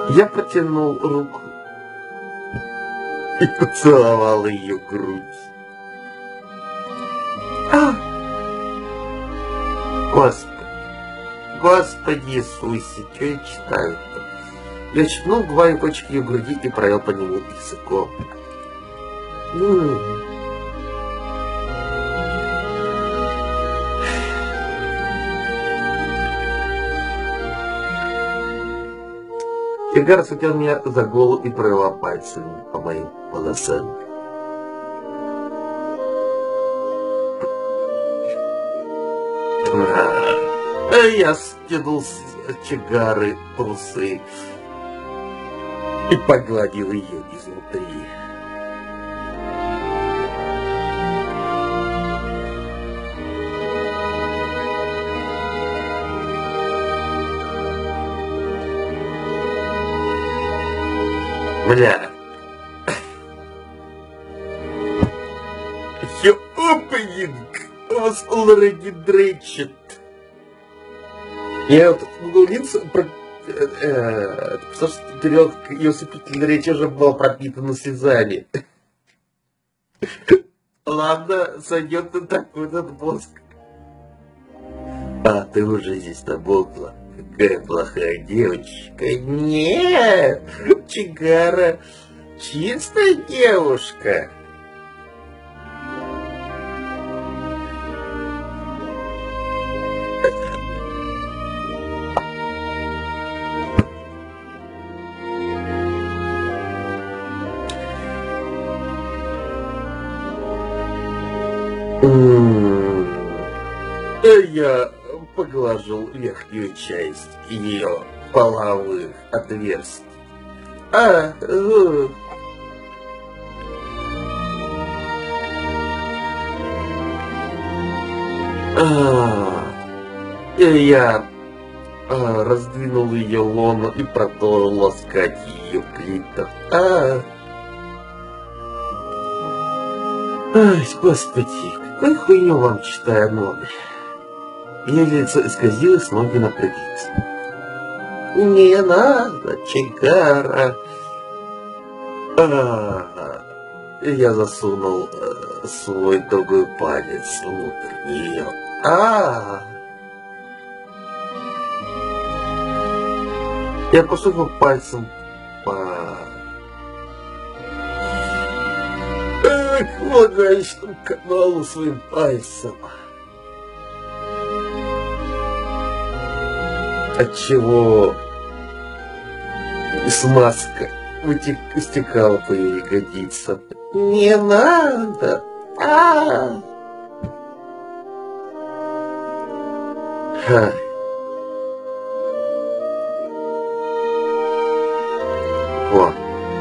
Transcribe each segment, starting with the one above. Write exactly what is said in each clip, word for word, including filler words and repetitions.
Я протянул руку и поцеловал ее грудь. А! Господи, Господи Иисусе, что я читаю-то? Я чпнул губами кончик ее груди и провел по нему языком. М-м-м. Игар схватил меня за голову и провела пальцами по моим волосам. Я стянул с Чигары трусы и погладил ее изнутри. Бля. Я опенинг. Вас already дречит. Я вот углубился про... Э, потому что вперед ее вступительная речь уже была пропитана слезами. Ладно, сойдет на такой этот мозг. А, ты уже здесь набухла. Какая плохая девочка. Нет, Чигара чистая девушка. Я поглаживал верхнюю часть ее половых отверстий. А, э. а, я а, раздвинул ее лоно и продолжил ласкать ее клитор. А. Ай, Господи, какую хуйню вам читаю ноги? Ее лицо исказилось, ноги напряглись. Не надо, Чигара. А, я засунул а, свой другой палец внутрь нее. А, я пошел пальцем по к влагалищному каналу своим пальцем. Отчего смазка вытек, стекала по ее ягодицам. Не надо! А! Ха. О.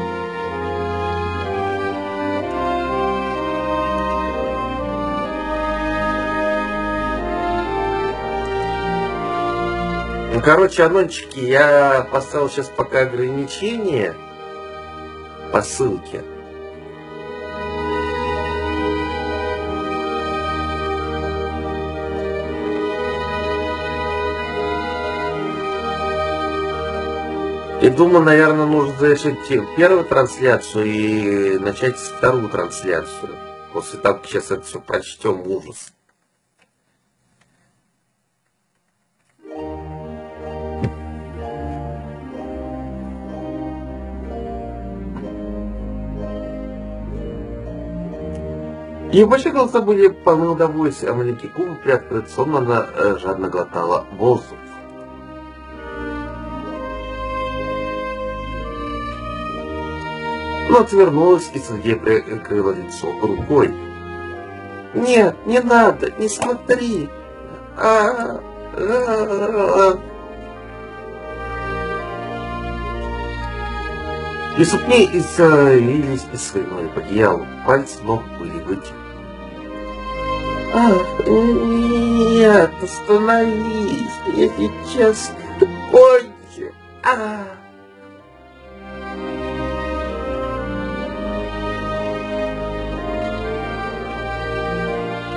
Ну, короче, анончики, я поставил сейчас пока ограничения по ссылке. И думаю, наверное, нужно завершить первую трансляцию и начать вторую трансляцию. После того, как сейчас это все прочтем, ужас. Ее большие глаза были полны удовольствия, а маленькие губы приоткрыты, словно она э, жадно глотала воздух. Но отвернулась и Сергей прикрыла лицо рукой. Нет, не надо, не смотри. А -а -а -а. И ступни извились из своего одеяла, пальцы ног были вытянуты. Ах, нет, остановись, я сейчас кончу. А.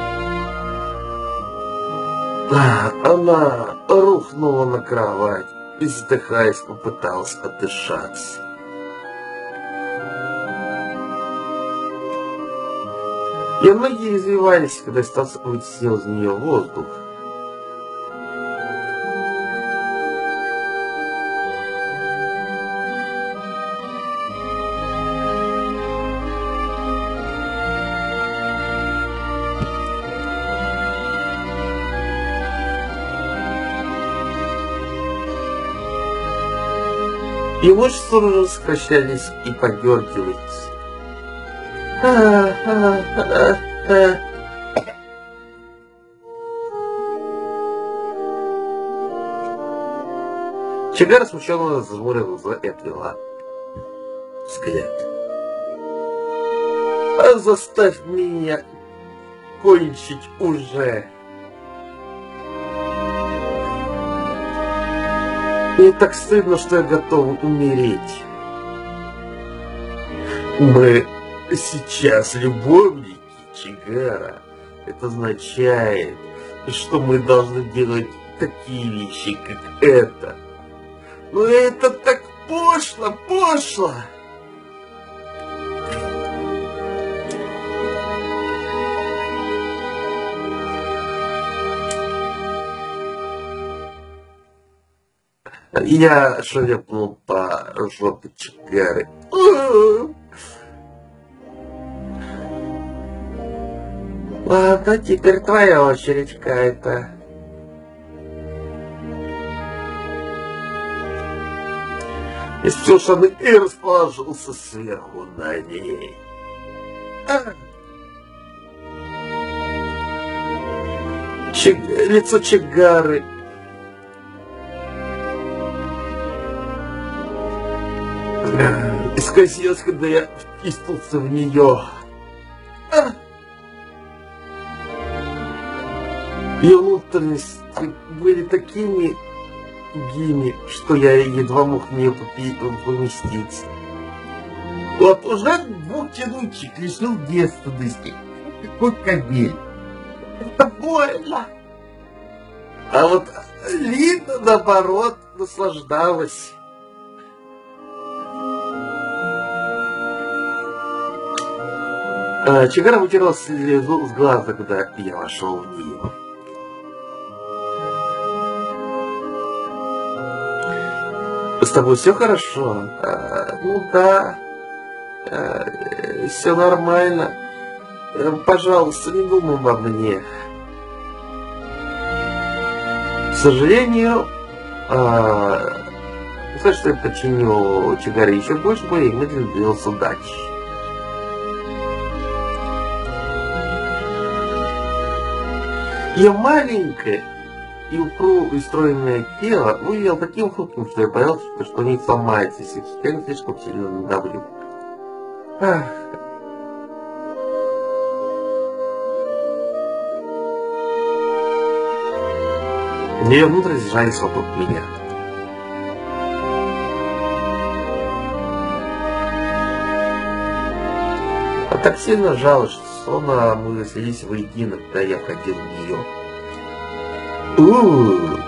А, она рухнула на кровать и, задыхаясь, попытался отдышаться. Ее ноги извивались, когда Стас вытеснил из нее воздух. И мышцы уже сокращались и подергивались. Чигара смущенно зажмурила глаза и отвела взгляд. А заставь меня кончить уже. Мне так стыдно, что я готова умереть. Мы сейчас любовники, Чигара. Это означает, что мы должны делать такие вещи, как это. Но это так пошло, пошло. Я шлепнул по жопе Чигары. Ладно, теперь твоя очередь, Кайта. И все штаны и расположился сверху на ней. А. Чиг... Лицо Чигары исказилось, когда я втиснулся в нее. А. Ее внутренности были такими гими, что я едва мог в нее поместиться. Вот уже двух тянучек лишил девственности. Какой кобель. Это больно. А вот Лина, наоборот, наслаждалась. А, Чигара вытерла слезу с глаза, когда я вошел в нее. С тобой все хорошо? А, ну да. А, все нормально. А, пожалуйста, не думай обо мне. К сожалению, а, знаешь, что я причиню Чигаре еще больше боли, медленно двинулся дальше. Ее маленькое и упругое стройное тело выглядело таким хрупким, что я боялся, что не сломается, если член слишком сильно надавлю. Ах. Ее внутренности сжались вокруг меня. А так сильно жалось, что словно мы слились воедино, когда я входил в нее. У-у-у.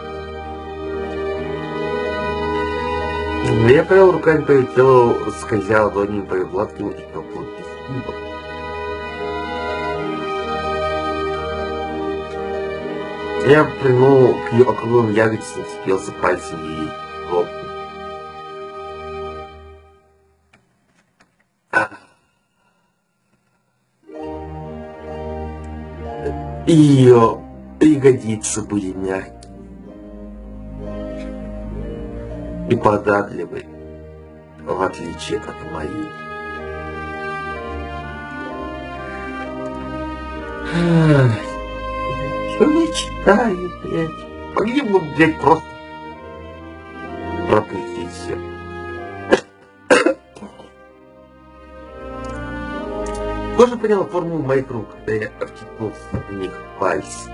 Я провел руками по ее телу, скользя ладонями по ее гладким и теплым изгибам. Я прильнул к ее округлым ягодицам, цепился пальцами ей в лоб. Ее ягодицы были мягкие и податливые, в отличие от моих. Что мечтаю, блядь? Могли бы, блядь, просто пропустить все. Кожа поняла форму моих рук, когда я втянулся в них пальцы.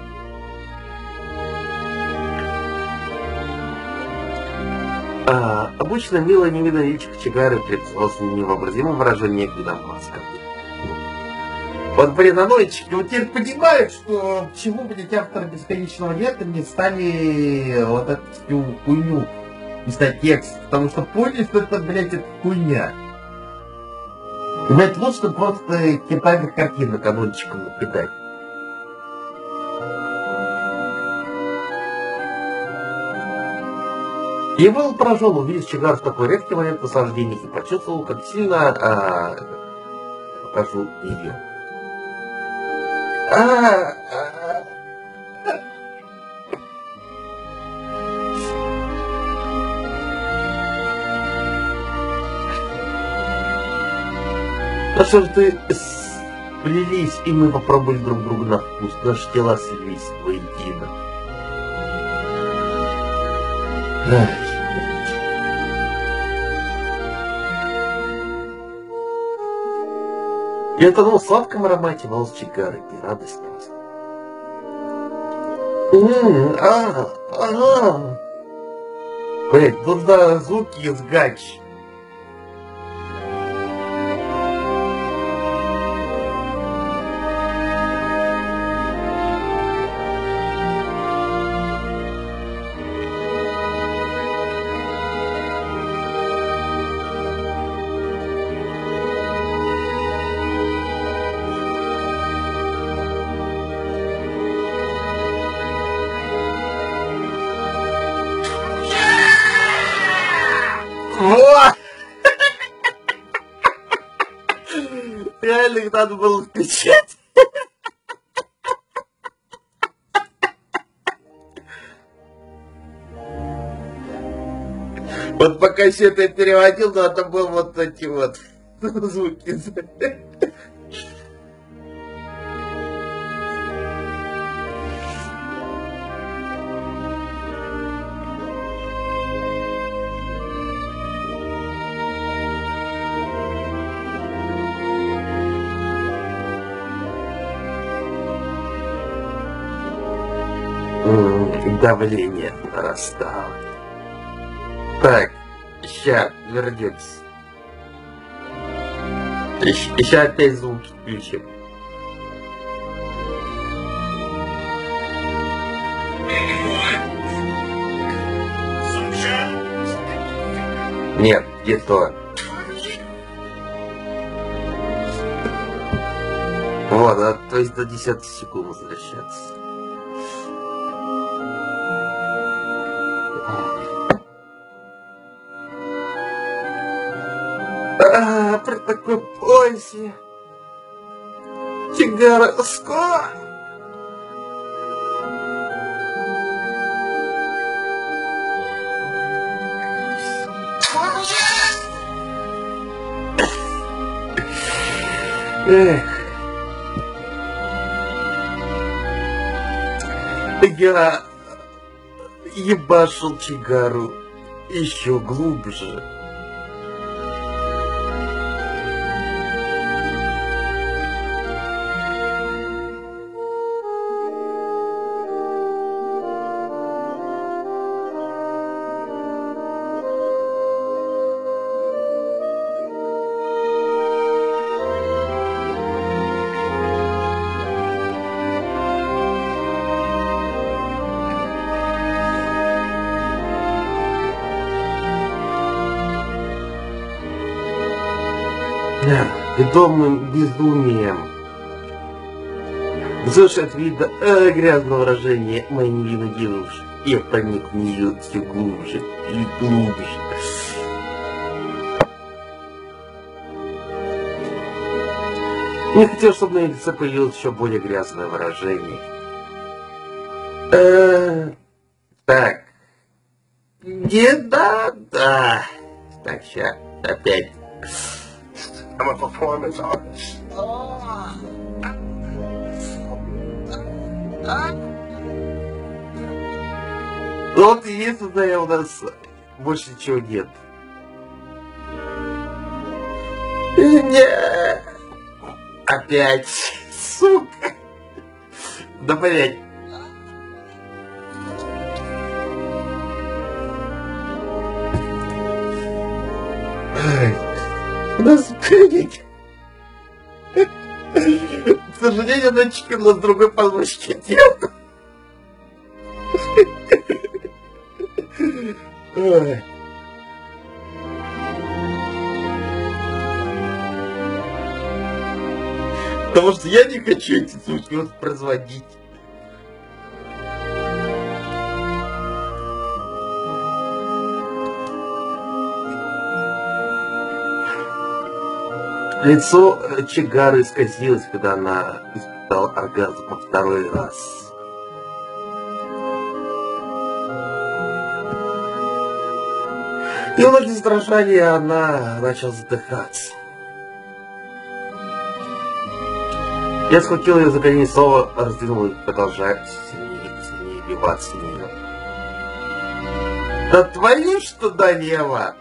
А, обычно милая невинная личико Чигары представилась невообразимым выражением, когда маска. Вот, блин, анончики, вот теперь понимают, что почему, блядь, авторы Бесконечного Лета не стали вот эту всю хуйню писать текст, потому что поняли, что это, блядь, это хуйня. Блядь, лучше просто китайных картин канончиком накидать. И был поражен, увидев Чигару в такой редкий момент наслаждения и почувствовал, как сильно а, покажу ее. А, а, Ну что ж ты сплелись, и мы попробовали друг друга на вкус. Наши тела слились воедино. Я тонул в сладком аромате волос Чигары и радостно. Блять, нужно звуки сгачь. Вот! Реально их надо было включать. Вот пока все это переводил, надо было вот эти вот звуки. Давление нарастало. Так, сейчас вернемся. Еще опять звуки включим. Нет, не то. Вот, а, то есть до десятой секунд возвращаться. А, при такой позе Чигара скоро. Эх. Чигара ебашил Чигару еще глубже. Ведомым безумием. Зож от вида э, грязного выражения моей невинной девушки, я проник в нее все глубже и глубже. Не хотел, чтобы на лице появилось еще более грязное выражение. Э, так. Не надо. Так, сейчас опять. I'm a performance artist. Вот единственное, у нас больше ничего нет. Нет. Опять. Сука. Да блять. Нас пенит. К сожалению, датчики у нас другой подмышки нет. Ой. Потому что я не хочу эти звуки воспроизводить. Лицо Чигары исказилось, когда она испытала оргазм во второй раз. И в раздражении она начала задыхаться. Я схватил ее за колени, снова раздвинул и продолжая сильнее, сильнее биваться в нее. Да твою что налево!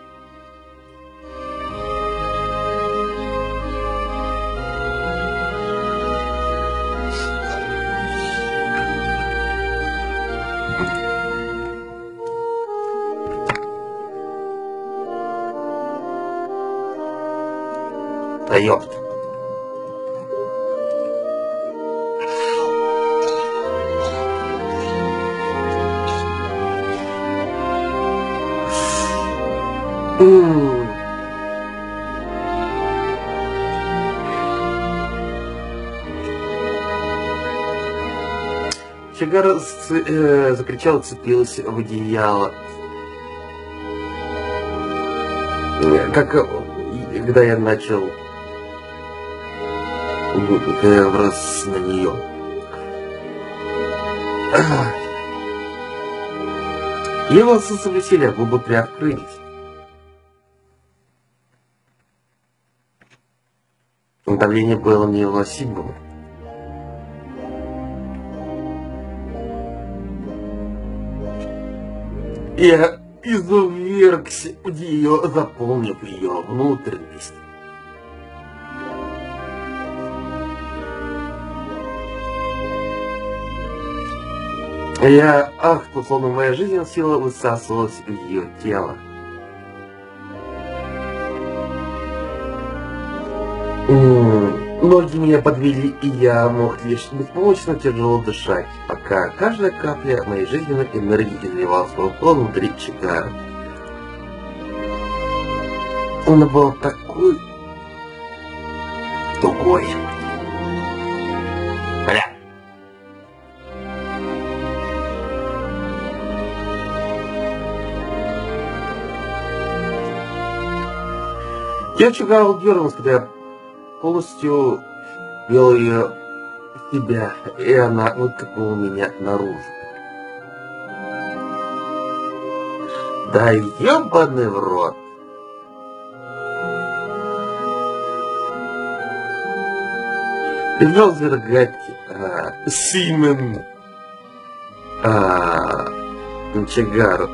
Да ёпта. М-м. Чигара э, закричала, цепилась в одеяло. Как когда я начал враз на нее. Его отсутствие веселья, губы приоткрылись. Давление было невыносимым. Я извергся в нее, заполнив ее внутренность. Я ахнул, словно моя жизненная сила высасывалась в ее тело. Ноги меня подвели, и я мог лишь беспомощно тяжело дышать, пока каждая капля моей жизненной энергии изливалась внутри Чигары. Она была такой тугой. Бля. Я Чигара дернулась, когда я полностью вел ее в себя, и она выкопала меня наружу. Да ебаный в рот! Привел свергать а, Симен а, Чигару.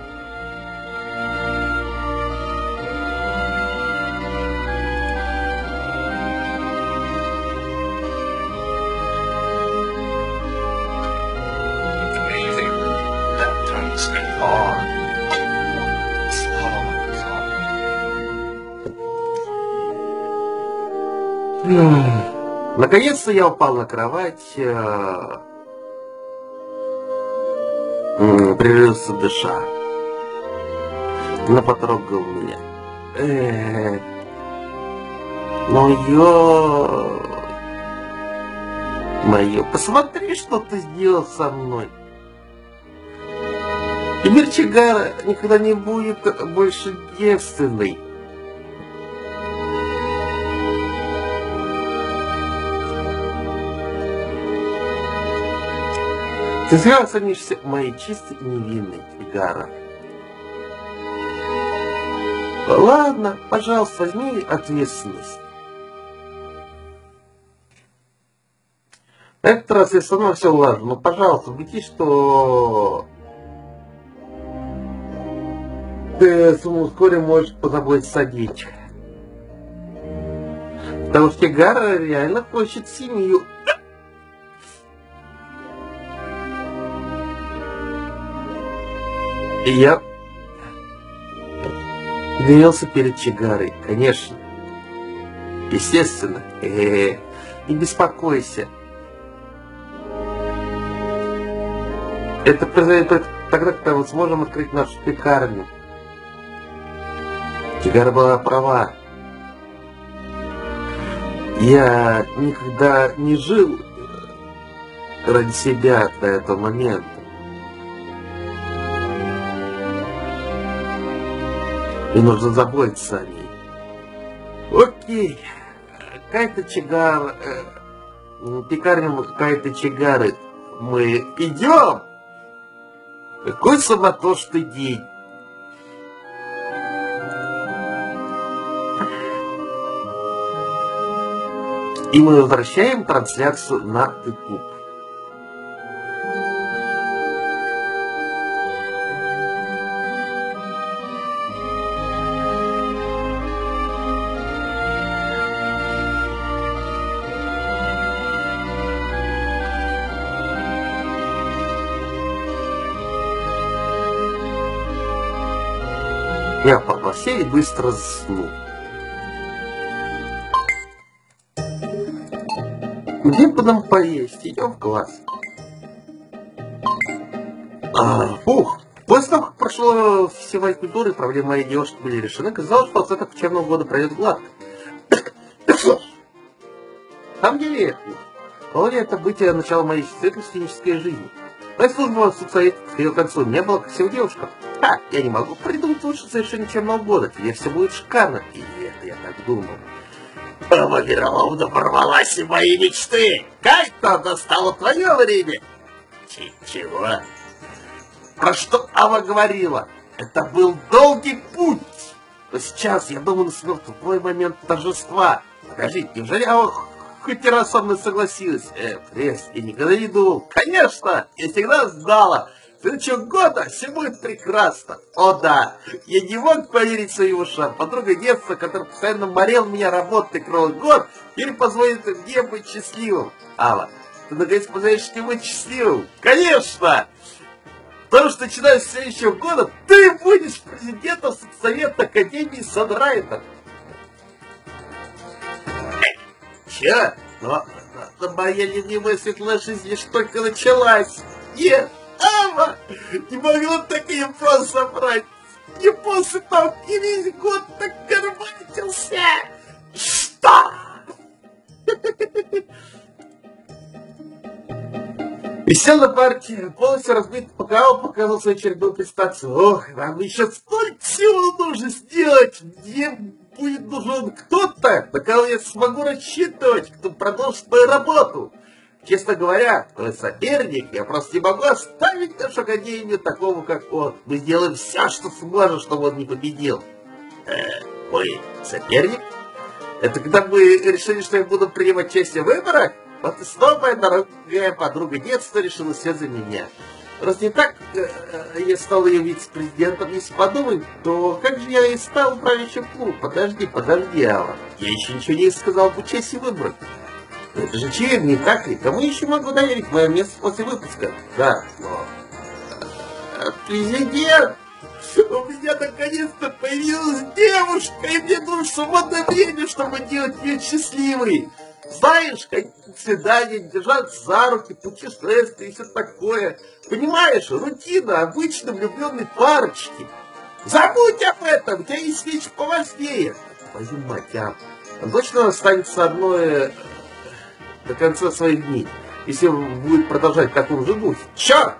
Наконец-то я упал на кровать, э, прерывисто дыша. Она потрогала меня. Э, ну ё... Моё, посмотри, что ты сделал со мной. Теперь Чигара никогда не будет больше девственной. Ты зря сомнишься моей чистой и невинной, Чигара. Ладно, пожалуйста, возьми ответственность. На этот раз я со мной все ладно, но, пожалуйста, убедись, что ты вскоре можешь позаботиться о детях. Потому что Чигара реально хочет семью. И я гневался перед Чигарой, конечно. Естественно. Э-э-э. Не беспокойся. Это произойдет тогда, когда мы сможем открыть нашу пекарню. Чигара была права. Я никогда не жил ради себя до этого момента. И нужно заботиться о ней. Окей. Какая-то чигара... Э, пекарня какая-то чигары. Мы идем? Какой суматошный день. И мы возвращаем трансляцию на YouTube. Я по бассейне быстро засну. Где бы нам поесть? Идем в класс. А, фух. После того, как прошло фестиваль культуры, проблемы моей девушки были решены, казалось, что остаток учебного года пройдет гладко. Там деле, колония это бытие начала моей светло-студенческой жизни. Моя служба в соцсовете к ее концу не было, как всем девушкам. Ха, я не могу придумать лучше завершение учебного года. Теперь все будет шикарно. И это я так думал. Ава Вероломна порвалась в мои мечты. Как там настало твое время? Ч чего? Про что Ава говорила? Это был долгий путь. Но сейчас я думаю, наступил твой момент торжества. Подожди, неужели Ава хоть раз со мной согласилась? Э, пресс, я никогда не думал. Конечно, я всегда знала. Следующего года все будет прекрасно. О да, я не мог поверить своим ушам. Подруга детства, которая постоянно морел меня работой круглый год, теперь позволит мне быть счастливым. Ава, ты наконец позволишь мне быть счастливым? Конечно! Потому что начиная с следующего года ты будешь президентом Совета Академии Санрайта. Че? Но, но, но моя ленивая светлая жизнь лишь только началась. Нет! Ава! Не могла такие просто собрать! Не после того, как весь год так горбатился! Что? И сел на партии, полностью разбит, пока он показал свою очередную презентацию. Ох, нам еще столько всего нужно сделать! Мне будет нужен кто-то, на кого я смогу рассчитывать, кто продолжит мою работу. Честно говоря, твой соперник, я просто не могу оставить нашу академию такого, как он. Мы сделаем все, что сможем, чтобы он не победил. Э, мой соперник? Это когда мы решили, что я буду принимать участие в выборах? Вот и снова моя дорогая подруга детства решила все за меня. Раз не так, э, я стал ее вице-президентом, если подумать, то как же я и стал управляющим клубом? Подожди, подожди, Алла. Я еще ничего не сказал об участии в выборах. Это же очевидно, не так ли? Кому еще могу доверить мое место после выпуска? Да, но... Президент! У меня наконец-то появилась девушка, и мне нужно свободное время, чтобы делать ее счастливой. Знаешь, как свидания, держаться за руки, путешествия и все такое. Понимаешь, рутина обычно влюбленной парочки. Забудь об этом, у тебя есть вещи поважнее. Твою мать, а он точно останется одной... до конца своих дней, если он будет продолжать в таком же духе. Черт!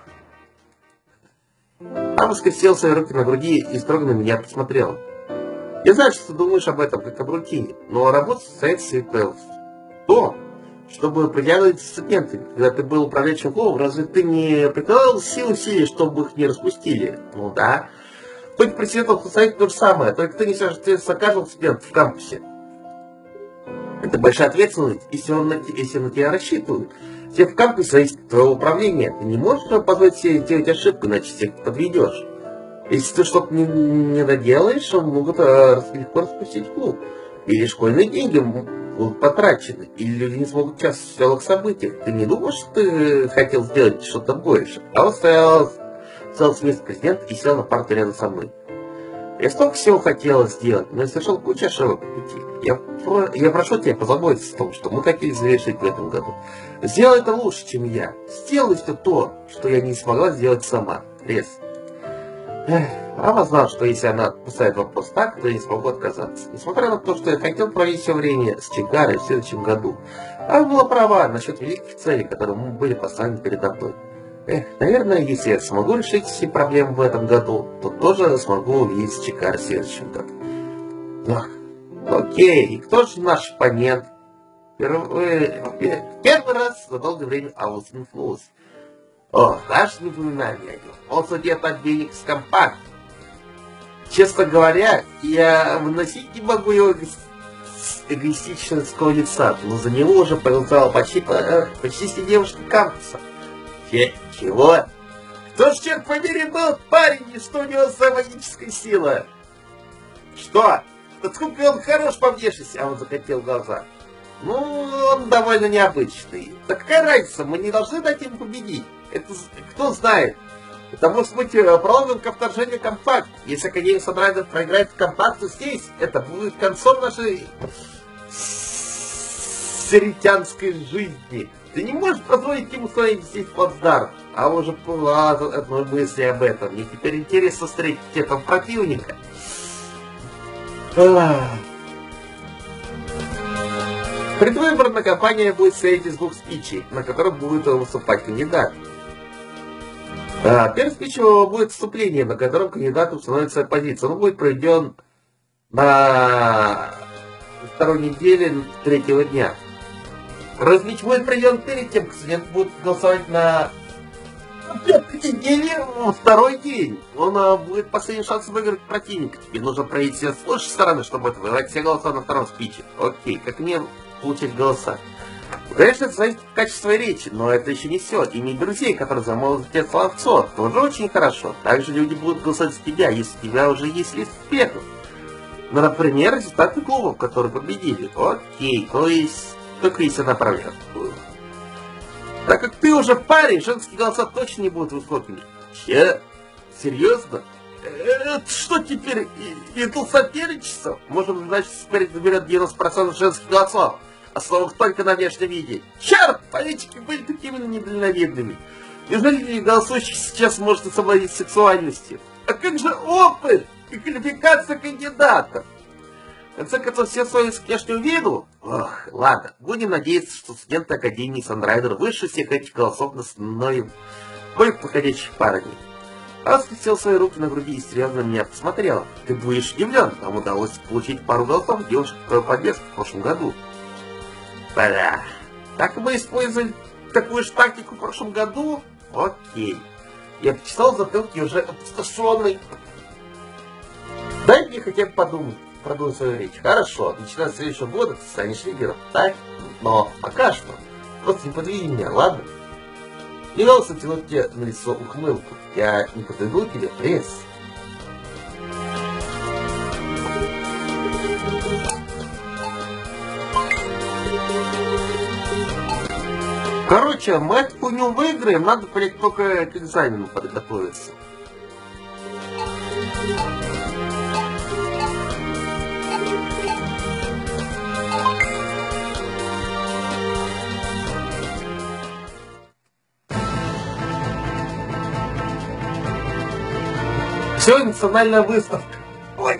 Ава скрестила свои руки на груди и строго на меня посмотрела. Я знаю, что ты думаешь об этом, как об рутине, но работа состоится в то, чтобы придерживать студентами. Когда ты был управляющим клубом, разве ты не прикладывал силы усилий, чтобы их не распустили? Ну да. Быть президентом совета то же самое, только ты несешь ответственность за каждого студента в кампусе. Это большая ответственность, если, он на, если на тебя рассчитывают. Всех в кампусе зависит от твоего управления. Ты не можешь позволить себе делать ошибку, иначе всех подведешь. Если ты что-то не, не доделаешь, могут а, легко распустить клуб. Или школьные деньги будут потрачены, или люди не смогут участвовать в веселых событиях. Ты не думаешь, что ты хотел сделать что-то больше? А он стоял, стоял с места президента и сел на парту рядом со мной. Я столько всего хотела сделать, но я совершил кучу ошибок по пути. Я, про... я прошу тебя позаботиться о том, что мы хотели завершить в этом году. Сделай это лучше, чем я. Сделай все то, что я не смогла сделать сама. Рез. Ава знал, что если она поставит вопрос так, то я не смогу отказаться. Несмотря на то, что я хотел провести все время с Чигарой в следующем году, она была права насчет великих целей, которые были поставлены передо мной. Эх, наверное, если я смогу решить все проблемы в этом году, то тоже смогу увидеть с Чигарой в следующем году. Ах, окей, и кто же наш оппонент? Первый, первый раз за долгое время Аустин Флоус. О, даже не упоминание о нем. Он судьет от денег с компакт. Честно говоря, я выносить не могу его эгоистического лица, но за него уже проголосовала почти, почти все девушки кампуса. Че, чего? Кто ж, черт побери, был парень, и что у него за магическая сила? Что? Насколько он хорош по внешности, а он закатил глаза. Ну, он довольно необычный. Так какая разница, мы не должны дать им победить. Это кто знает. Это может быть прологом ко вторжению компакт. Если Академия Санрайдеров проиграет в компакт, то здесь это будет концом нашей сиритянской жизни. Ты не можешь позволить ему установить здесь плацдарм. А уже была одной мысли об этом. Мне теперь интересно встретить этого противника. Предвыборная кампания будет состоять из двух спичей, на которых будет выступать кандидат. А, первый спич будет вступление, на котором кандидат установит свою позицию. Он будет проведен на второй неделе третьего дня. Второй спич будет проведен перед тем, как студент будет голосовать на пятой неделе, второй день. Он а, будет последний шанс выиграть противника. Тебе нужно проявить себя с лучшей стороны, чтобы отвоевать все голоса на втором спиче. Окей, как мне получить голоса? Конечно, это зависит от качества речи, но это еще не все. Иметь друзей, которые замолвят тебе словцо, тоже очень хорошо. Также люди будут голосовать за тебя, если у тебя уже есть лист успехов. Ну, например, результаты клубов, которые победили. Окей, то есть только если направляют. Так как ты уже парень, женские голоса точно не будут высокими. Че? Серьезно? Это что теперь? Идол соперничества? Может быть, значит, теперь заберет девяносто процентов женских голосов. Основах только на внешнем виде. Черт! Политики были такими недальновидными. Неужели голосующих сейчас может освободить сексуальности? А как же опыт и квалификация кандидатов? В конце концов, все свои внешнему виду? Ох, ладно. Будем надеяться, что студенты Академии Санрайдер выше всех этих голосов на основной бой подходящих парней. Она скрестила свои руки на груди и серьезно на меня посмотрела. Ты будешь удивлен, нам удалось получить пару голосов девушек в твою поддержку в прошлом году. Да. Так мы использовали такую же тактику в прошлом году? Окей. Я почитал затылки уже опустошенный. Дай мне хотя бы подумать, продумать свою речь. Хорошо, начиная с следующего года ты станешь лидером, так? Но пока что просто не подведи меня, ладно? Не надо натянуть тебе на лицо ухмылку. Я не подойду тебе пресс. Короче, мы эту хуйню выиграем, надо, блядь, только к экзамену подготовиться. Сегодня национальная выставка. Ой.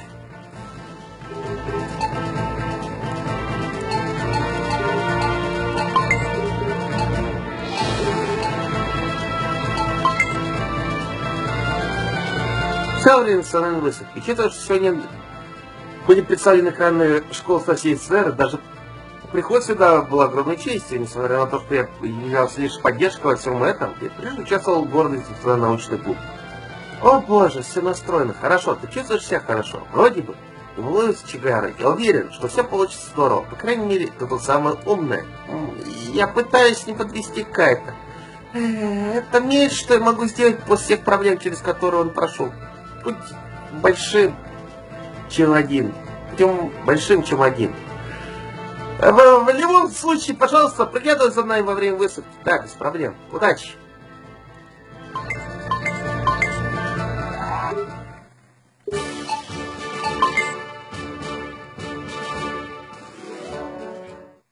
Целый национальный выставки. Учитывая, что сегодня были представлены экраны школ со всей СССР, даже приход сюда был огромной честью, несмотря на то, что я являлся лишь поддержкой во всем этом, я прежде участвовал в гордости в научный клуб. О боже, все настроено. Хорошо, ты чувствуешь себя хорошо? Вроде бы. И волнуется Чигара. Я уверен, что все получится здорово. По крайней мере, ты был самый умный. Я пытаюсь не подвести Кайта. Это меньше, что я могу сделать после всех проблем, через которые он прошел. Будь большим, чем один. Тем большим, чем один. В, в любом случае, пожалуйста, приглядывай за мной во время высадки. Да, без проблем. Удачи.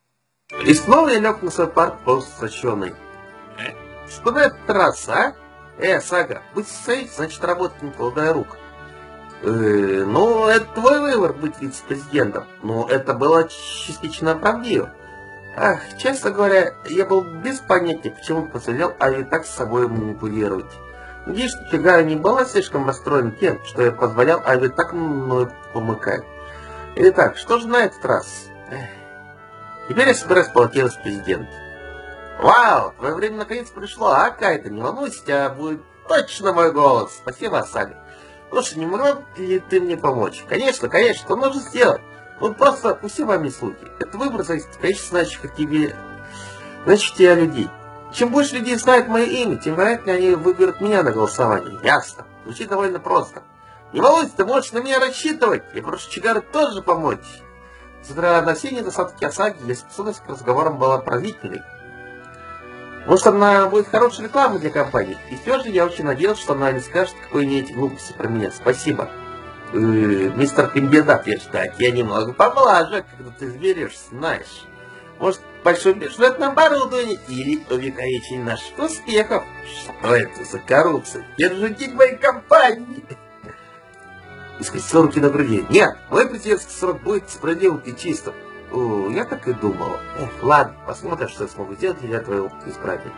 И снова я лег на свой парк полностью соченый. Что на этот раз, а? Э, Сага, быть социалистом, значит работать не полагая рук. Э, ну, это твой выбор быть вице-президентом, но это было частично правдиво. Ах, честно говоря, я был без понятия, почему позволял Ави так с собой манипулировать. Надеюсь, что Чигара не была слишком расстроена тем, что я позволял Ави так мной помыкать. Итак, что же на этот раз? Эх. Теперь я собираюсь баллотировать в президент. Вау, твое время наконец пришло, а, Кайта, не волнуйся, у тебя будет точно мой голос. Спасибо, Сага. Слушай, не могла ли ты мне помочь? Конечно, конечно, что нужно сделать? Ну просто пусти вами слухи. Это выбор зависит от количества значит, как тебе... значит, тебя людей. Чем больше людей знает мое имя, тем вероятнее они выберут меня на голосование. Ясно. Звучит довольно просто. Не волнуйся, ты можешь на меня рассчитывать. Я прошу Чигару тоже помочь. Несмотря на все недостатки Асаги, ее способность к разговорам была поразительной. Может, она будет хорошей рекламой для компании. И все же я очень надеялся, что она не скажет какой-нибудь глупости про меня. Спасибо. Э, мистер кандидат, я считаю, я немного помоложе, когда ты изберешься, знаешь. Может, большой бюджет на оборудование или увековечение наших успехов. Что это за коррупция? Держите моей компании. И скрестил руки на груди. Нет, мой президентский срок будет справедливым и чистым. О, я так и думал. Эх, ладно, посмотрим, что я смогу сделать для твоего избрания.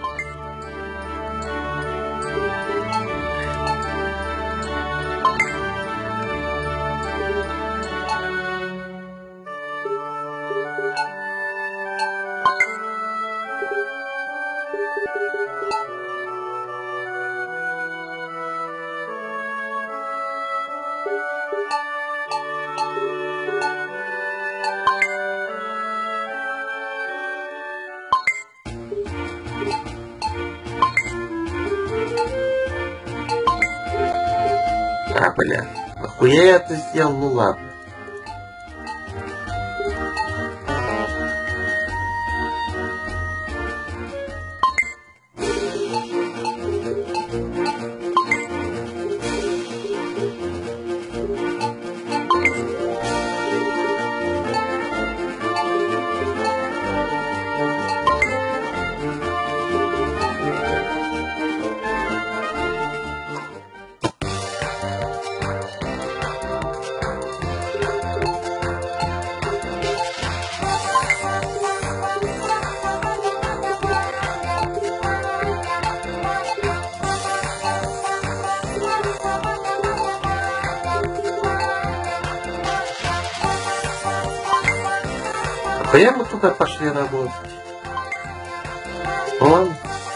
А, бля, нахуя я это сделал? Ну ладно. Нахуя мы туда пошли работать? Ладно.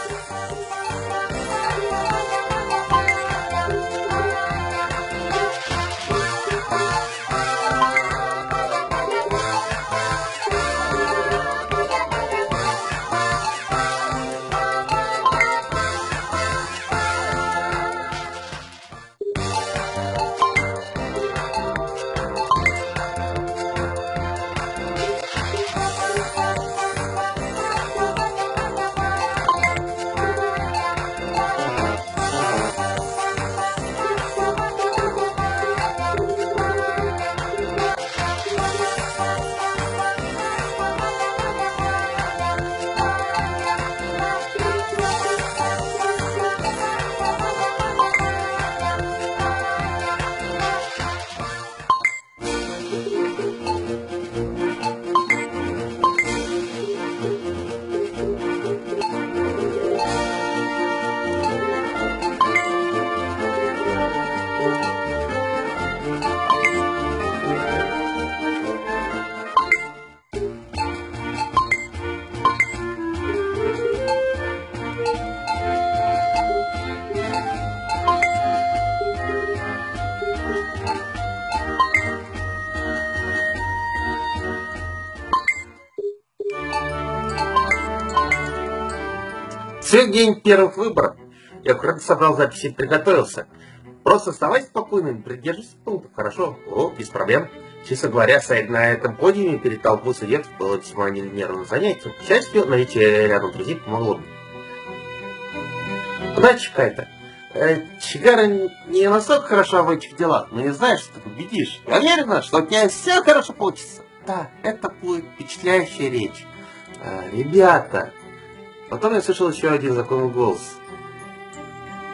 Сегодня день первых выборов. Я аккуратно собрал записи и приготовился. Просто оставайся спокойным, придерживайся пунктов, хорошо? О, без проблем. Честно говоря, стоять на этом подиуме перед толпой студентов было весьма нервным занятием. К счастью, наличие рядом друзей помогло мне. Удачи какая-то. Э, Чигара не настолько хороша в этих делах, но не знаешь, что ты победишь. Я уверена, что у тебя все хорошо получится. Да, это будет впечатляющая речь. Э, ребята... Потом я слышал еще один знакомый голос.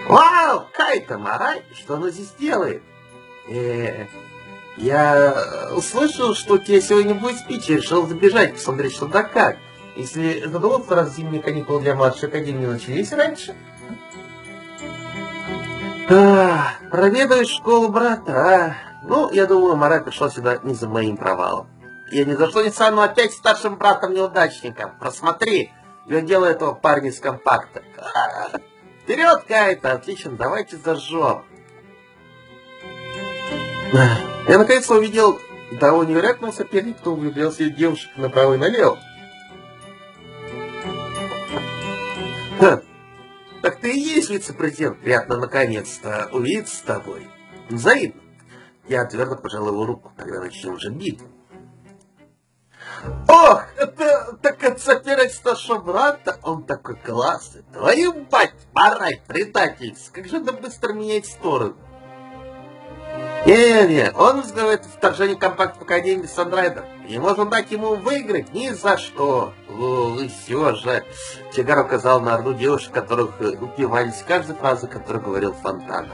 Вау, Кайта, Марай, что она здесь делает? Э, я услышал, что у тебя сегодня будет спич, и решил забежать, посмотреть, что да как. Если задуматься, раз зимние каникулы для младшей академии начались раньше. А, проведываешь школу брата, а? Ну, я думаю, Марай пришел сюда не за моим провалом. Я ни за что не стану опять старшим братом-неудачником. Просмотри, я делаю этого парня из компакта. А, вперед, Кайта! Отлично, давайте зажжем. Я наконец-то увидел того невероятного соперника, кто влюблялся в девушек направо и налево. Ха. Так ты и есть вице-президент. Приятно наконец-то увидеться с тобой. Взаимно. Я твердо пожал его руку, когда начнем уже битву. Ох, это так это соперник старшего брата, он такой классный. Твою мать, Марай, предательница, как же это быстро меняет сторону. Не-не, он взглядывает вторжение компакт в Академии Сандрайдер. Не можем дать ему выиграть ни за что. О, и все же. Чигар указал на орду девушек, которых упивались каждой фразой, которую говорил Фонтана.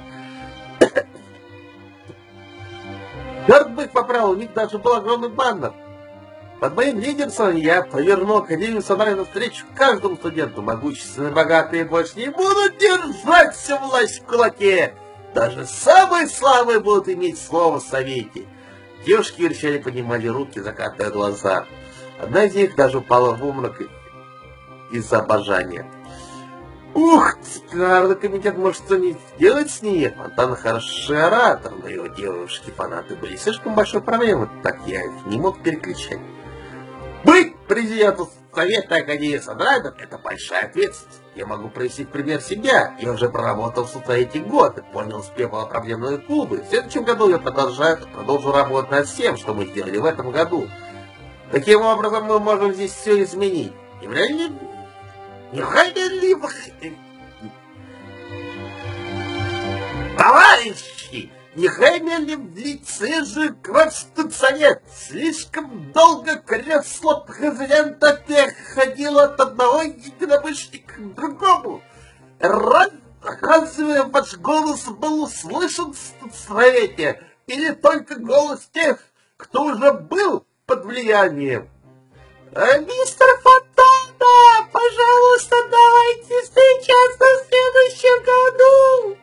Черт бы их поправил, у них даже был огромный баннер. Под моим лидерством я поверну Академию Сандрайдер навстречу каждому студенту. Могущественные, богатые больше не будут держать всю власть в кулаке. Даже самые слабые будут иметь слово в совете. Девушки верещали, поднимали руки, закатывая глаза. Одна из них даже упала в обморок из-за обожания. Ух, дисциплинарный комитет может что-нибудь сделать с ней. Фонтана хороший оратор, но его девушки-фанаты были слишком большой проблемой, так я их не мог переключать. Быть президентом Совета Академии Сандрайдер — это большая ответственность. Я могу привести в пример себя. Я уже проработал в Совете годы, понял успех проблемные клубы. В следующем году я продолжаю, продолжу работать над всем, что мы сделали в этом году. Таким образом, мы можем здесь все изменить. Неужели... Неужели... Товарищи! Неужели в лице же Конституционет? Слишком долго кресло президента переходило от одного единомышленника к другому. Разве ваш голос был услышан в Совете? Или только голос тех, кто уже был под влиянием? А, мистер Фонтана, пожалуйста, давайте встречаться в следующем году.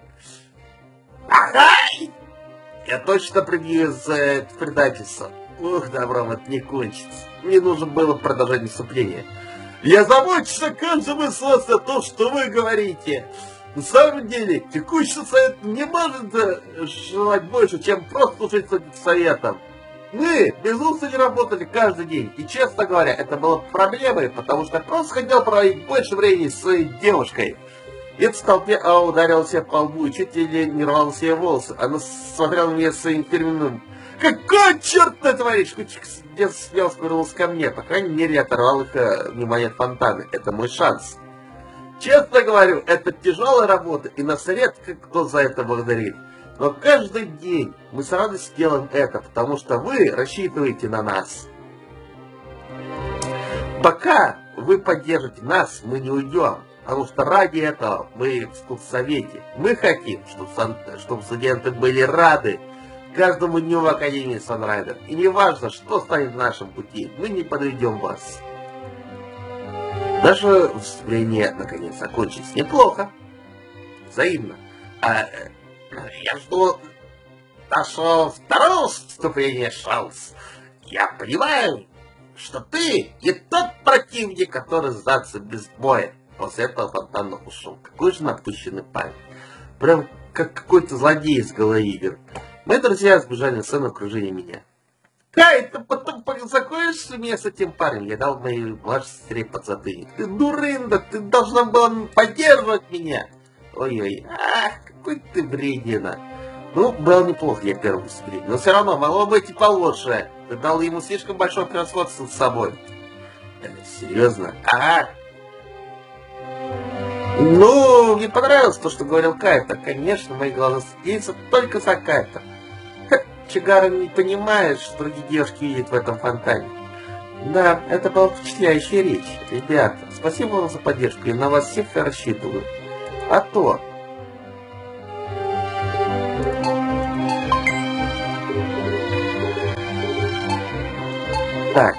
Ага! Я точно прибью за это предательство. Ух, добром это не кончится. Мне нужно было продолжать наступление. Я забочусь о каждом из вас о том, что вы говорите. На самом деле, текущий совет не может желать больше, чем просто служить советом. Мы безумно не работали каждый день. И, честно говоря, это было проблемой, потому что я просто хотел проводить больше времени с своей девушкой. И в толпе а ударил себя по лбу и чуть ли не рвал себе волосы. Она смотрела на меня своим фирменным: «Какой черт ты творишь?» Дед смело повернулся ко мне. По крайней мере, я оторвал их внимание от Фонтаны. Это мой шанс. Честно говорю, это тяжелая работа, и нас редко кто за это благодарит. Но каждый день мы с радостью делаем это, потому что вы рассчитываете на нас. Пока вы поддержите нас, мы не уйдем. Потому что ради этого мы в Совете. Мы хотим, чтобы, чтобы студенты были рады каждому дню в Академии Сандрайдер. И не важно, что станет в нашем пути, мы не подведем вас. Наше выступление наконец закончилось неплохо. Взаимно. А, я жду нашего второго выступления, Шаус. Я понимаю, что ты не тот противник, который сдаться без боя. После этого Фонтана ушел. Какой же напыщенный парень. Прям как какой-то злодей из голоигр. Мои друзья сбежали на сцену окружения меня. Кай, ты потом закончишь меня с этим парнем? Я дал моей младшей сестре подзатыльник. Ты дурында, ты должна была поддерживать меня. Ой-ой, ах, какой ты вредина. Ну, было неплохо, я первый выступление. Но все равно могло быть и получше. Ты дал ему слишком большое превосходство с собой. Это серьезно? Ага. Ну, мне понравилось то, что говорил Кайта. Конечно, мои глаза светятся только за Кайта. Чигара не понимает, что другие девушки видят в этом фонтане. Да, это была впечатляющая речь. Ребята, спасибо вам за поддержку, я на вас всех рассчитываю. А то, Так.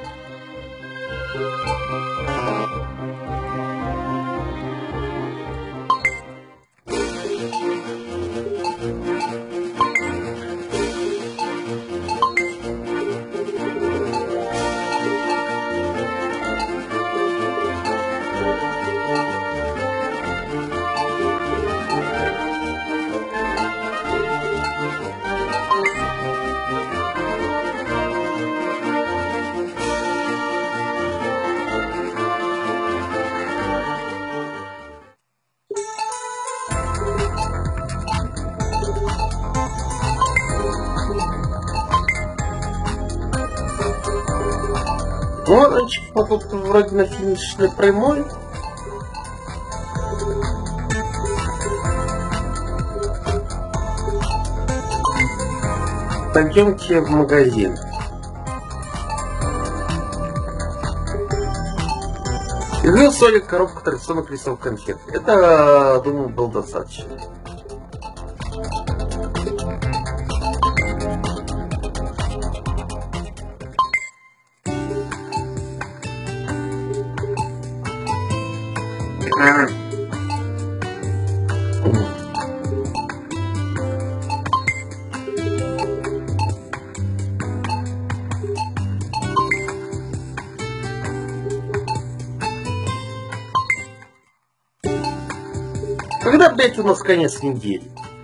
Ну, значит, тут вроде на финишной прямой. Пойдемте в магазин. Извлек Соник коробку традиционных рисовых конфет. Это, думаю, было достаточно. Когда, блядь, у нас конец недели?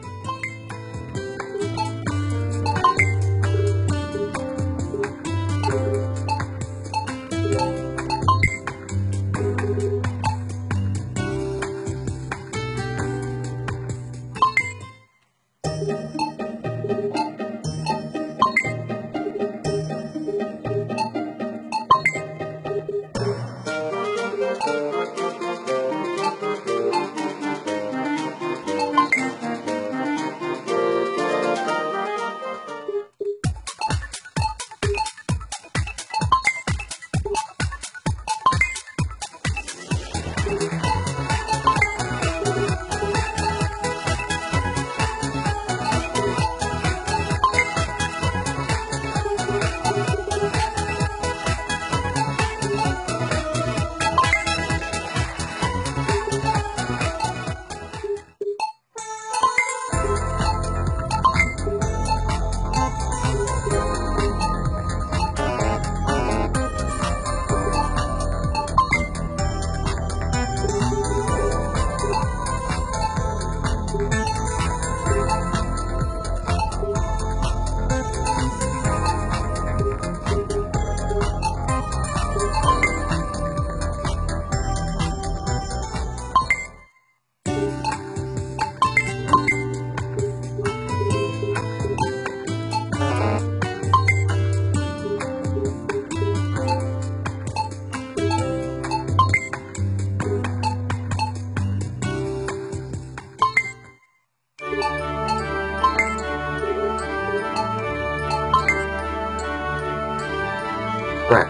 Так.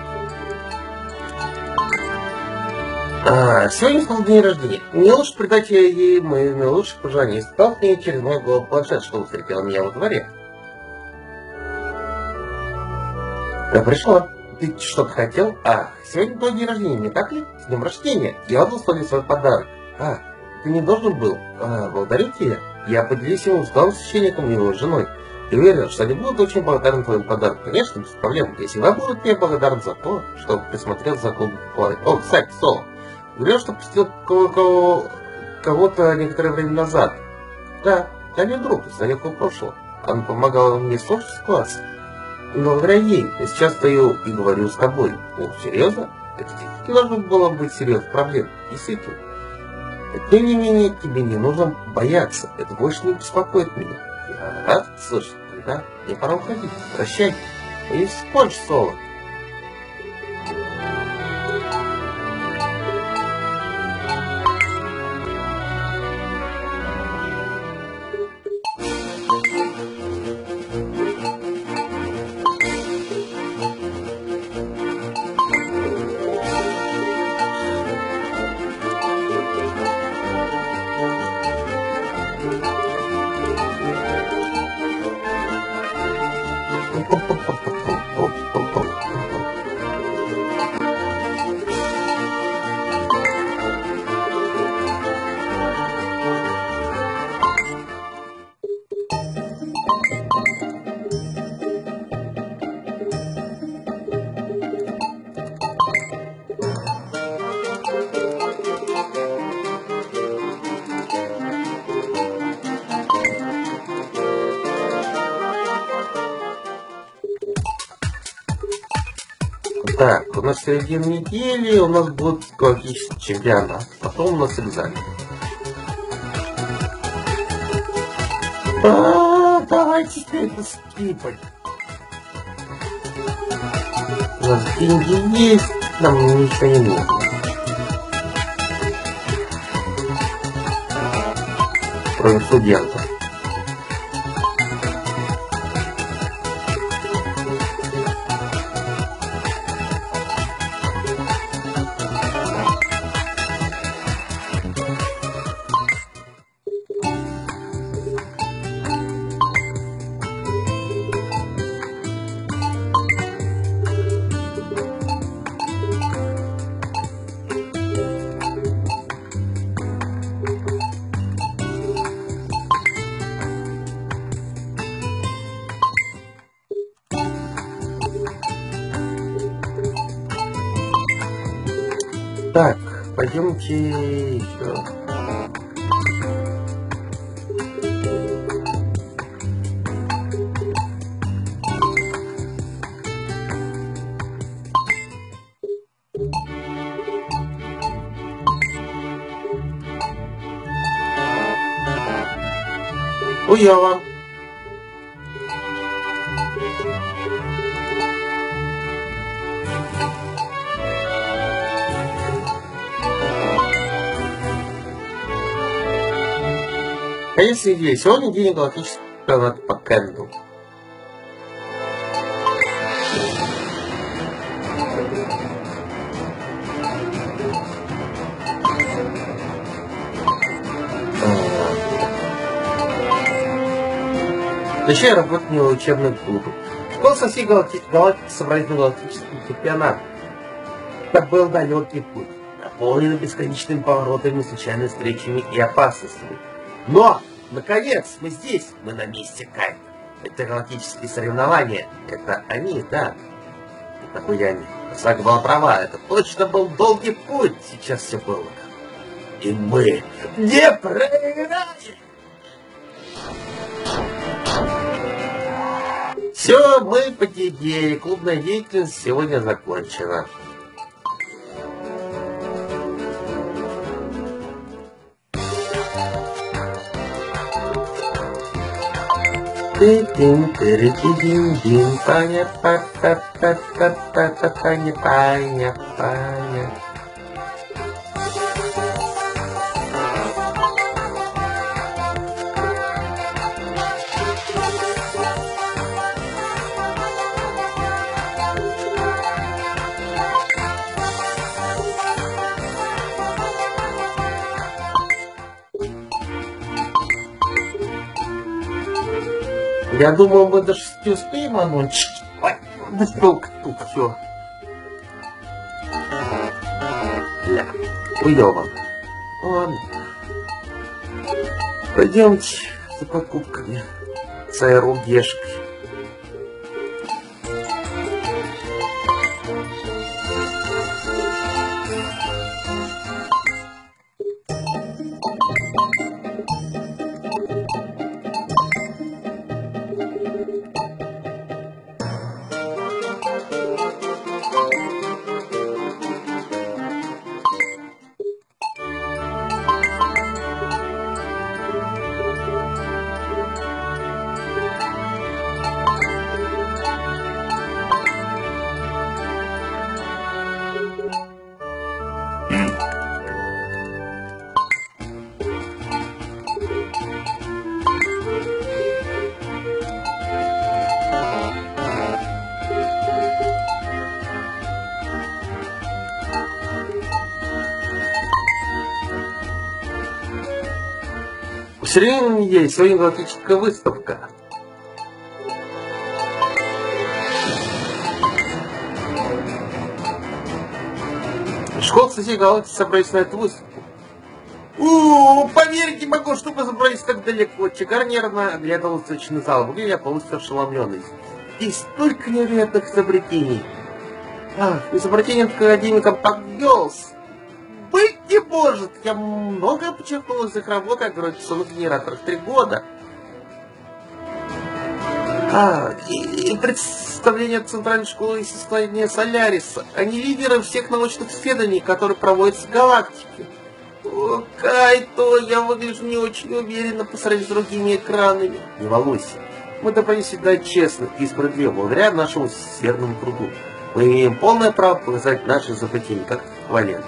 А, сегодня был день рождения. Не лучше придать ей мои наилучшие пожелания. И стал к ней через мой голову планшет, что встретила меня во дворе. Я пришла. Ты что-то хотел? А, сегодня твой день рождения, не так ли? С днем рождения. Я отдал Соне свой подарок. А, ты не должен был. А, благодарю тебя. Я поделюсь его с главным священником и его женой. Ты уверен, что они будут очень благодарны твоему подарку? Конечно, без проблем. Я всегда буду тебе благодарен за то, что присмотрел за клубом. О, кстати, Соло. Говорил, что посетил кого-то некоторое время назад. Да, я не друг из далекого прошлого. Она помогала мне в сложной ситуации. И благодаря ей я сейчас стою и говорю с тобой. О, серьезно? Это не должно было быть серьезной проблемой. Действительно. Тем не менее, тебе не нужно бояться. Это больше не беспокоит меня. Я рад слышать. Да, мне пора уходить. Прощай. И спонж, Соло. Так, у нас середина недели, у нас будет галактический чемпионат, потом у нас экзамен. А, давайте это скипать. У нас деньги есть, нам ничего не нужно. Кроме студентов. Так, пойдемте еще. Уела. Конечно, идея. Сегодня день галактического чемпионата по Кэнду. Точнее, работать не учебный клуб. Школа со всей галактики, галактики собрались на галактический чемпионат. Это был далекий путь, наполненный бесконечными поворотами, случайными встречами и опасностями. Но, наконец, мы здесь, мы на месте Кайта. Это галактические соревнования, это они, да. Это были они. Сага была права, это точно был долгий путь, сейчас все было. И мы не проиграем! Все, мы победили, клубная деятельность сегодня закончена. Тын тыры дин дин паня па па па па па па паня паня паня. Я думал, мы до шести успеем, а ночь. Ой, да сколько тут все. Да, уёбан. Ладно. Пойдемте за покупками. С аэрогешкой. В середине недели сегодня галактическая выставка. Школа всей галактики собрались на эту выставку. У, поверить не могу, что мы забрались так далеко. Чигар нервно оглядывал встречный зал. Выглядел я полностью ошеломленный. Здесь столько невероятных изобретений. Ах, изобретение от академика Пакгелс. Быть не может! Я многое подчеркнул из их работы о гравитационных генераторах три года. А, и, и представление Центральной школы и состояния Соляриса. Они лидеры всех научных исследований, которые проводятся в галактике. О, Кайто, я выгляжу не очень уверенно по сравнению с другими экранами. Не волнуйся. Мы добрались сюда честно и справедливо, благодаря нашему усердному труду. Мы имеем полное право показать наши изобретения как эквивалент.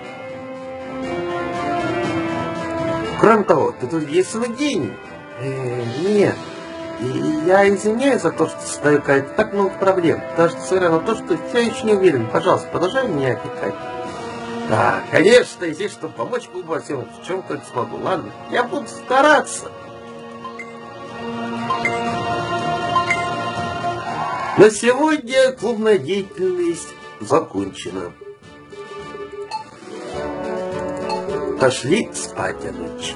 Кроме того, ты тут единственный гений. Э, нет. И я извиняюсь за то, что создаю так много проблем. Даже несмотря на то, что я еще не уверен. Пожалуйста, продолжай меня опекать. Да, конечно, и здесь, чтобы помочь клубу во всем, в чем только смогу. Ладно, я буду стараться. На сегодня клубная деятельность закончена. Пошли спать, одиночки.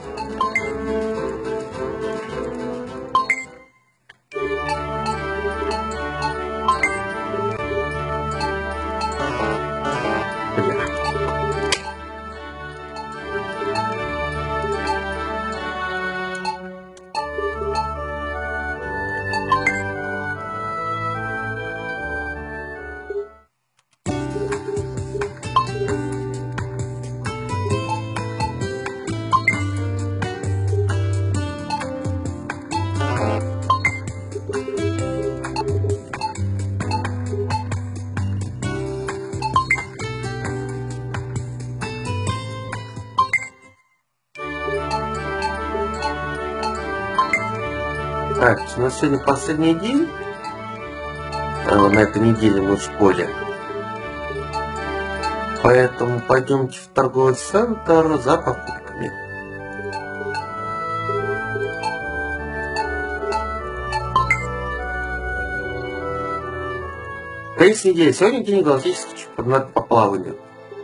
Так, у нас сегодня последний день. А, на этой неделе мы в школе. Поэтому пойдемте в торговый центр за покупками. Конец недели. Сегодня день галактического чемпионата по плаванию.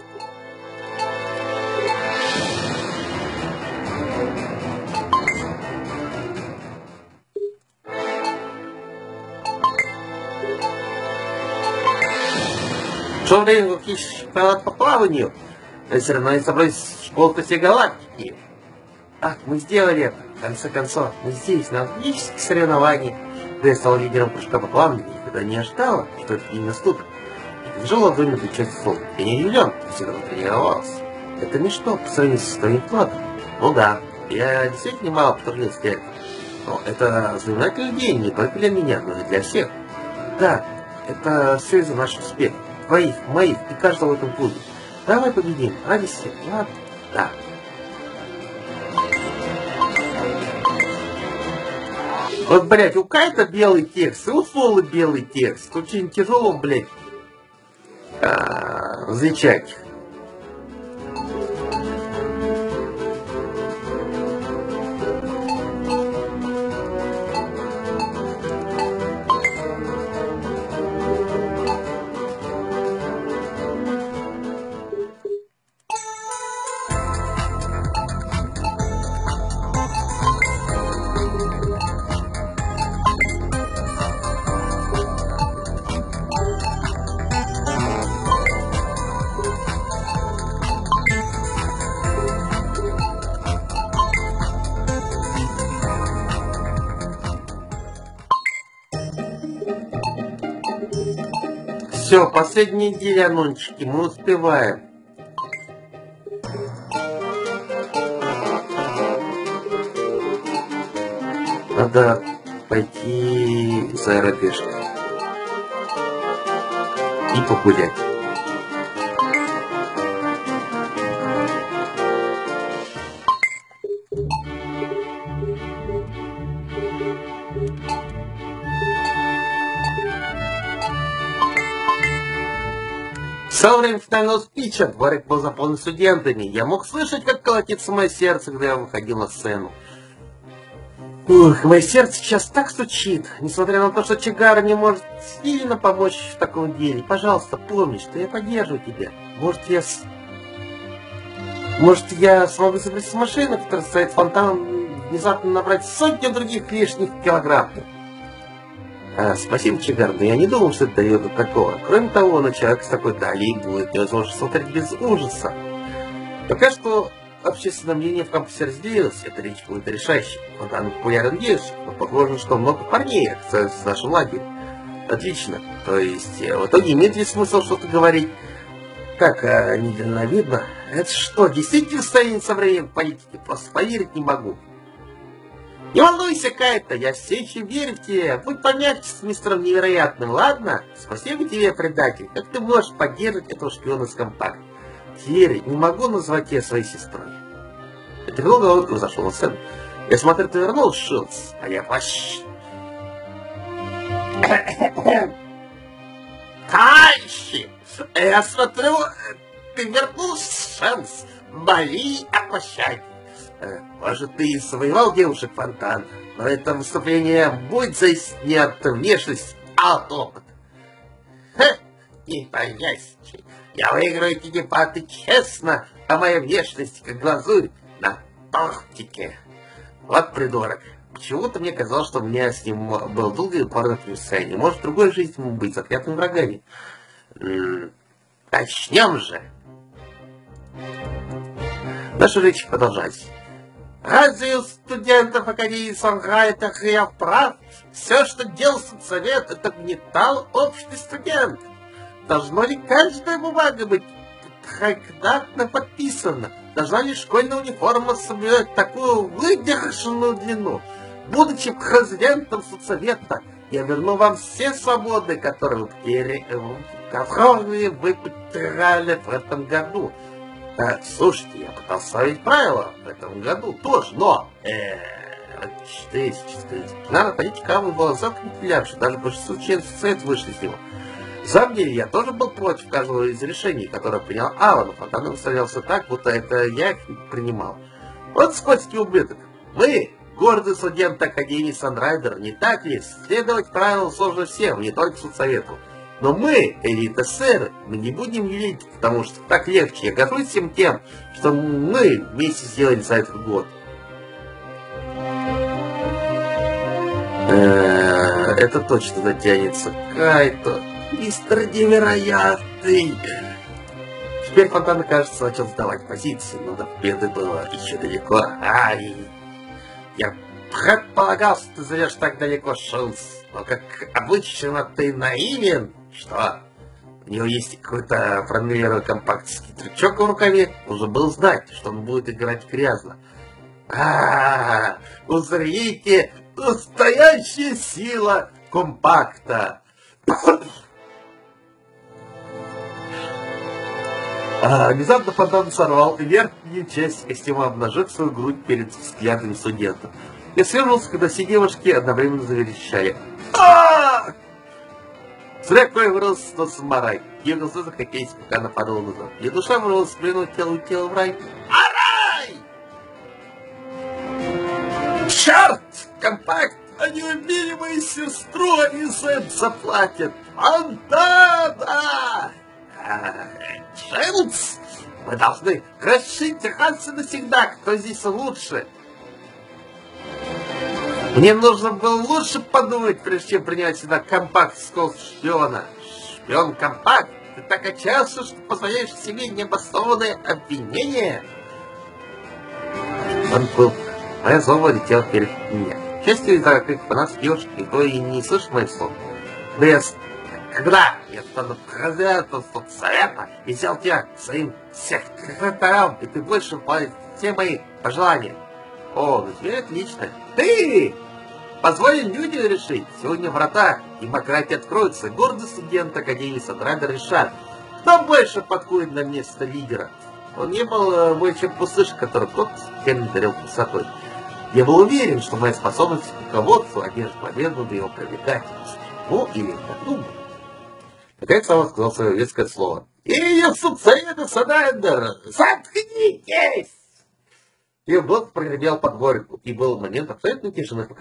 В то время галактический чемпионат по плаванию, все равно они собрались в школу всей галактики. Ах, мы сделали это. В конце концов, мы здесь, на галактических соревнованиях. Когда я стал лидером кружка по плаванию, я никогда не ожидала, что это день наступит. Я держал ладонь на плечо стол. Я не удивлен, я всегда тренировался. Это ничто по сравнению со своим вкладом. Ну да, я действительно немало потрудился для этого. Но это знаменательный день не только для меня, но и для всех. Да, это все из-за наших успехов. Твоих, моих и каждого в этом клубе. Давай победим, ради всех, ладно? Да. Вот, блядь, у Кайта белый текст, и у Солы белый текст. Очень тяжело, блядь, а, различать их. Все, последняя неделя, нончики, мы успеваем. Надо пойти за аэробежкой и погулять. Со время финального спича дворик был заполнен студентами. Я мог слышать, как колотится мое сердце, когда я выходил на сцену. Ух, мое сердце сейчас так стучит, несмотря на то, что Чигара не может сильно помочь в таком деле. Пожалуйста, помни, что я поддерживаю тебя. Может, я... С... Может, я смогу изобрести машину, которая стоит фонтаном, внезапно набрать сотню других лишних килограммов. А, спасибо, Чигар, но я не думал, что это дает до такого. Кроме того, на человека с такой талией будет невозможно смотреть без ужаса. Пока что общественное мнение в кампусе разделилось, эта речь будет решающей. Фонтан популярен девушек, но похоже, что много парней оказались в нашем лагере. Отлично. То есть, в итоге имеет ли смысл что-то говорить? Как а, недальновидно. Это что, действительно стоит со временем политики? Просто поверить не могу. Не волнуйся, Кайта, я все еще верю в тебя. Будь помягче с мистером Невероятным, ладно? Спасибо тебе, предатель. Как ты можешь поддерживать этого шпиона с компакт? Терри, не могу назвать тебя своей сестрой. Это был голод и зашел на сцену. Я смотрю, ты вернулся, Шилдс, а я почти... Товарищи, я смотрю, ты вернулся, Шилдс. Моли о пощаде. Может, ты и завоевал девушек, Фонтан, но это выступление будет зависеть не от внешности, а от опыта. Ха, не поясни. Я выиграю эти дебаты честно, а моя внешность как глазурь на тортике. Вот придурок. Почему-то мне казалось, что у меня с ним был долгий порно плюсение. Может, в другой жизни мы быть заклятыми врагами. М-м, начнем же. Наша речь продолжается. Разве у студентов Академии Санграйта я прав? Все, что делал соцсовет, это гнетал общий студент. Должно ли каждая бумага быть трехкратно подписана? Должна ли школьная униформа соблюдать такую выдержанную длину? Будучи президентом соцсовета, я верну вам все свободы, которые вы потеряли в этом году. Так, слушайте, я пытался ставить правила в этом году тоже, но... четыре, четыре. Надо понять, кому было завтра не пилявший, даже большинство членов совета вышли из него. На самом деле, я тоже был против каждого из решений, которое принял Алан, а потом выставлялся так, будто это я их принимал. Вот скользкий ублюдок. Мы, гордый студент Академии Санрайдер, не так ли? Следовать правилам сложно всем, не только соцсовету. Но мы, элита сэр, мы не будем юлить, потому что так легче. Я горжусь всем тем, что мы вместе сделали за этот год. Это точно затянется. Кайто, мистер Невероятный. Теперь Фонтан, кажется, начал сдавать позиции, но до победы было еще далеко. Ай, я предполагал, что ты зовешь так далеко, Шилдс, но как обычно ты наивен. Что? У него есть какой-то пронумерированный компактский трючок в рукаве. Нужно было знать, что он будет играть грязно. А-а-а! Узрите, настоящая сила компакта! А, внезапно Фонтан сорвал верхнюю часть костюма, обнажив свою грудь перед взглядами студента. Я свернулся, когда все девушки одновременно заверещали. А-а-а! Зрякой вырос на самурай. Ее глаза захотелись, пока она падала назад. Ее душа вырвалась с плену тела и тела в рай. А рай! Черт! Компакт! Они убили мою сестру, они за это заплатят! Фонтана! Шилдс! Мы должны решить раз и навсегда, кто здесь лучше. Мне нужно было лучше подумать, прежде чем принять сюда компакт с колс шпиона. Шпион компакт, ты так отчаялся, что позволяешь себе необоснованное обвинение. Он был. Моя зова летела вперед меня. К счастью, из-за каких фанатов девушек никто и не слышит моих слов. Но я... Когда я стану президентом соцсовета и взял тебя своим секретарем, и ты больше выполняешь все мои пожелания. О, ну теперь отлично. Ты! Позволь людям решить. Сегодня врата демократии откроются. Гордый студент Академии Санрайдер решат, кто больше подходит на место лидера. Он не был более чем пустыш, который тот всем дарил красотой. Я был уверен, что моя способность к руководству одержит победу над его привлекательностью. Ну, или так думаю. Наконец он сказал свое веское слово. И соцсовета Санрайдер, заткнитесь! И вот прогремел под горку, и был момент абсолютной тишины,